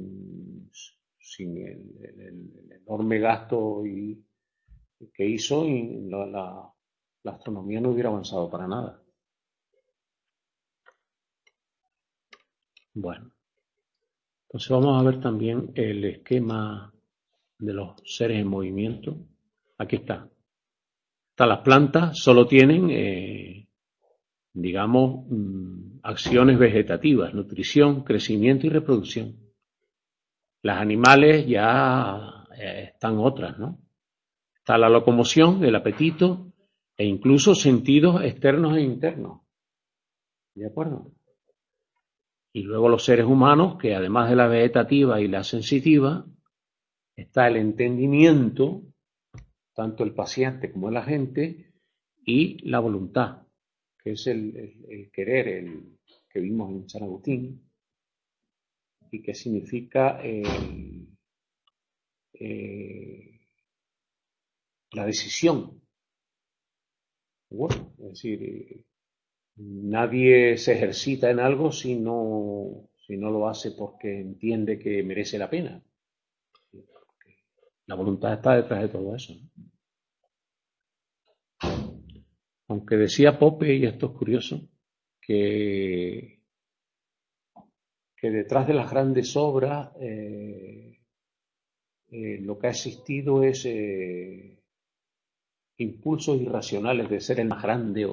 el enorme gasto que hizo, y la astronomía no hubiera avanzado para nada. Bueno, entonces vamos a ver también el esquema de los seres en movimiento. Aquí está. Las plantas solo tienen, digamos, acciones vegetativas, nutrición, crecimiento y reproducción. Los animales ya están otras, ¿no? Está la locomoción, el apetito e incluso sentidos externos e internos. ¿De acuerdo? Y luego los seres humanos, que además de la vegetativa y la sensitiva, está el entendimiento, tanto el paciente como el agente, y la voluntad, que es el querer, el que vimos en San Agustín, y que significa la decisión. Bueno, es decir, nadie se ejercita en algo si no lo hace porque entiende que merece la pena. La voluntad está detrás de todo eso. Aunque decía Pope, y esto es curioso, que detrás de las grandes obras lo que ha existido es impulsos irracionales de ser el más grande,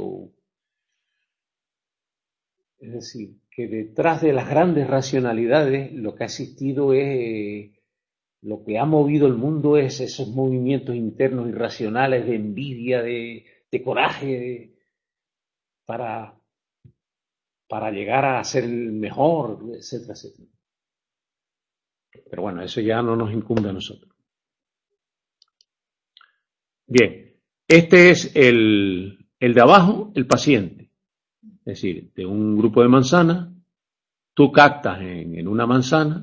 es decir, que detrás de las grandes racionalidades lo que ha existido es, lo que ha movido el mundo es esos movimientos internos irracionales de envidia, de coraje, para llegar a ser el mejor, etcétera, etcétera. Pero bueno, eso ya no nos incumbe a nosotros. Bien, este es el de abajo, el paciente. Es decir, de un grupo de manzanas, tú captas en una manzana,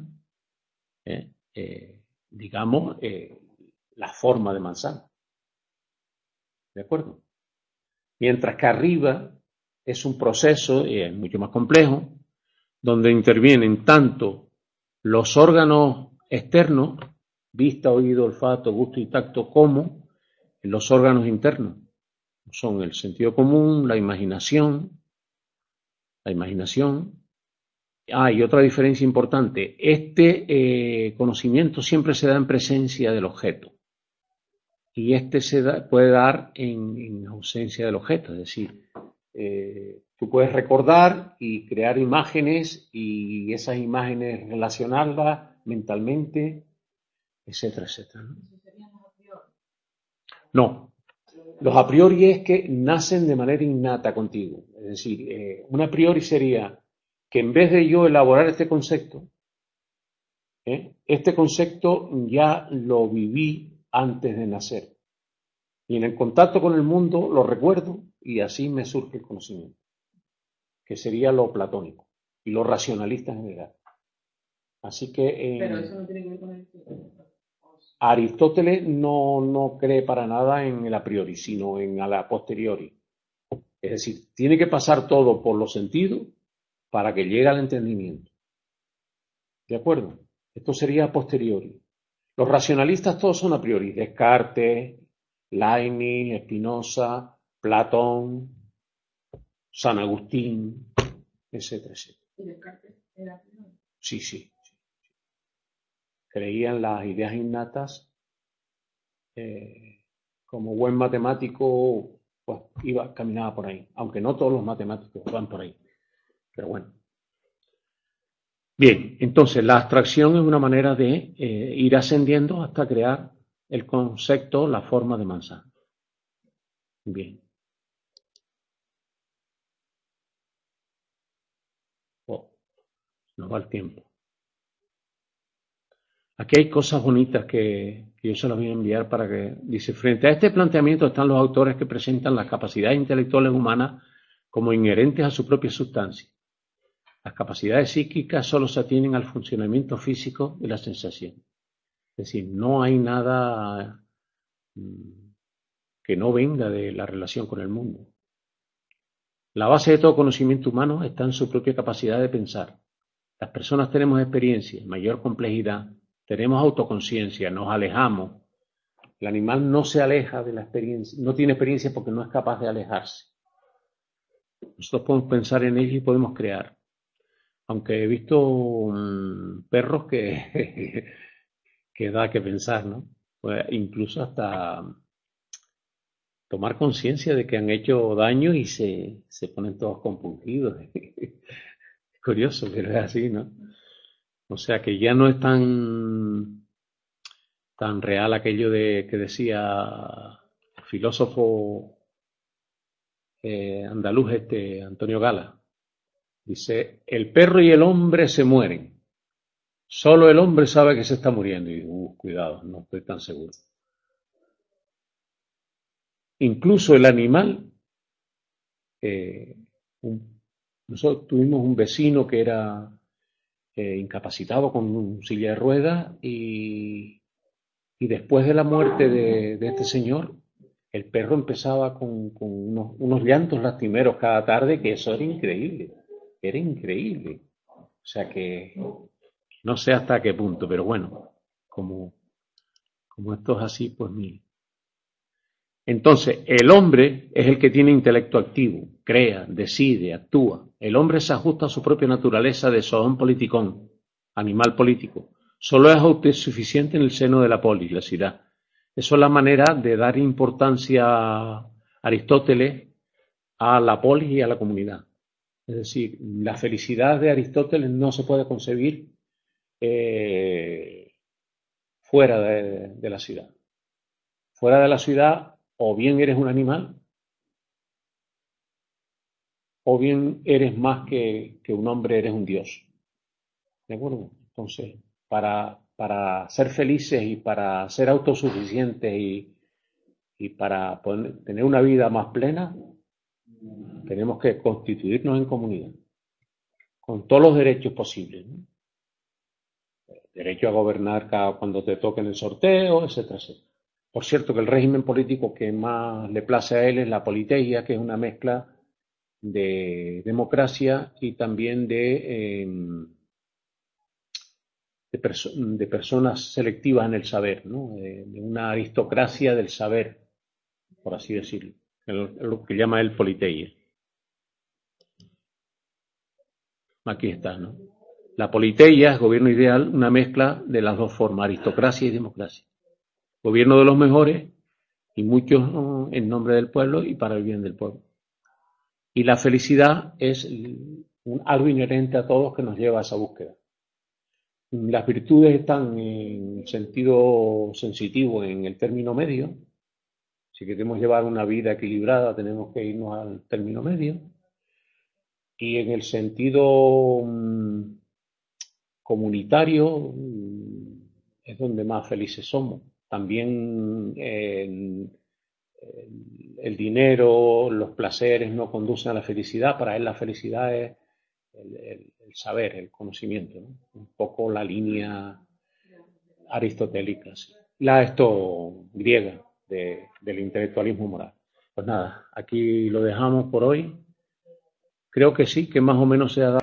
digamos, la forma de manzana. ¿De acuerdo? Mientras que arriba es un proceso mucho más complejo, donde intervienen tanto los órganos externos, vista, oído, olfato, gusto y tacto, como los órganos internos. Son el sentido común, la imaginación. Y otra diferencia importante, este conocimiento siempre se da en presencia del objeto. Y este puede dar en ausencia del objeto, es decir, tú puedes recordar y crear imágenes y esas imágenes relacionarlas mentalmente, etcétera, etcétera. No, los a priori es que nacen de manera innata contigo. Es decir, un a priori sería que en vez de yo elaborar este concepto ya lo viví antes de nacer. Y en el contacto con el mundo lo recuerdo y así me surge el conocimiento, que sería lo platónico y lo racionalista en general. Así que pero eso no tiene que ver con el Aristóteles no cree para nada en el a priori, sino en a la posteriori. Es decir, tiene que pasar todo por los sentidos para que llegue al entendimiento. ¿De acuerdo? Esto sería a posteriori. Los racionalistas todos son a priori. Descartes, Leibniz, Spinoza, Platón, San Agustín, etcétera, etcétera. ¿Y Descartes era primero? Sí. Creían las ideas innatas. Como buen matemático, pues caminaba por ahí. Aunque no todos los matemáticos van por ahí. Pero bueno. Bien, entonces la abstracción es una manera de ir ascendiendo hasta crear el concepto, la forma de manzana. Bien. Oh, nos va el tiempo. Aquí hay cosas bonitas que yo se las voy a enviar para que, dice, frente a este planteamiento están los autores que presentan las capacidades intelectuales humanas como inherentes a su propia sustancia. Las capacidades psíquicas solo se atienen al funcionamiento físico de la sensación. Es decir, no hay nada que no venga de la relación con el mundo. La base de todo conocimiento humano está en su propia capacidad de pensar. Las personas tenemos experiencia, mayor complejidad, tenemos autoconciencia, nos alejamos. El animal no se aleja de la experiencia, no tiene experiencia porque no es capaz de alejarse. Nosotros podemos pensar en ello y podemos crear. Aunque he visto perros que, que da que pensar, ¿no? Pues incluso hasta tomar conciencia de que han hecho daño y se ponen todos compungidos. Es curioso, pero es así, ¿no? O sea que ya no es tan real aquello de que decía el filósofo andaluz Antonio Gala. Dice, el perro y el hombre se mueren. Solo el hombre sabe que se está muriendo. Y cuidado, no estoy tan seguro. Incluso el animal, nosotros tuvimos un vecino que era incapacitado con un silla de ruedas y después de la muerte de este señor, el perro empezaba con unos llantos lastimeros cada tarde, que eso era increíble. O sea que no sé hasta qué punto, pero bueno, como esto es así, pues mire. Entonces, el hombre es el que tiene intelecto activo, crea, decide, actúa. El hombre se ajusta a su propia naturaleza de zoon politicón, animal político. Solo es autosuficiente en el seno de la polis, la ciudad. Eso es la manera de dar importancia a Aristóteles a la polis y a la comunidad. Es decir, la felicidad de Aristóteles no se puede concebir fuera de la ciudad. Fuera de la ciudad, o bien eres un animal, o bien eres más que un hombre, eres un dios. ¿De acuerdo? Entonces, para ser felices y para ser autosuficientes y para tener una vida más plena, tenemos que constituirnos en comunidad, con todos los derechos posibles, ¿no? Derecho a gobernar cuando te toque en el sorteo, etcétera, etcétera. Por cierto, que el régimen político que más le place a él es la politeia, que es una mezcla de democracia y también de personas selectivas en el saber, ¿no? De una aristocracia del saber, por así decirlo, lo que llama él politeia. Aquí está, ¿no? La politeia es gobierno ideal, una mezcla de las dos formas, aristocracia y democracia. Gobierno de los mejores y muchos en nombre del pueblo y para el bien del pueblo. Y la felicidad es algo inherente a todos que nos lleva a esa búsqueda. Las virtudes están en sentido sensitivo en el término medio. Si queremos llevar una vida equilibrada, tenemos que irnos al término medio. Y en el sentido comunitario es donde más felices somos. También el dinero, los placeres no conducen a la felicidad. Para él la felicidad es el saber, el conocimiento, ¿no? Un poco la línea aristotélica, sí. Griega del intelectualismo moral. Pues nada, aquí lo dejamos por hoy. Creo que sí, que más o menos se ha dado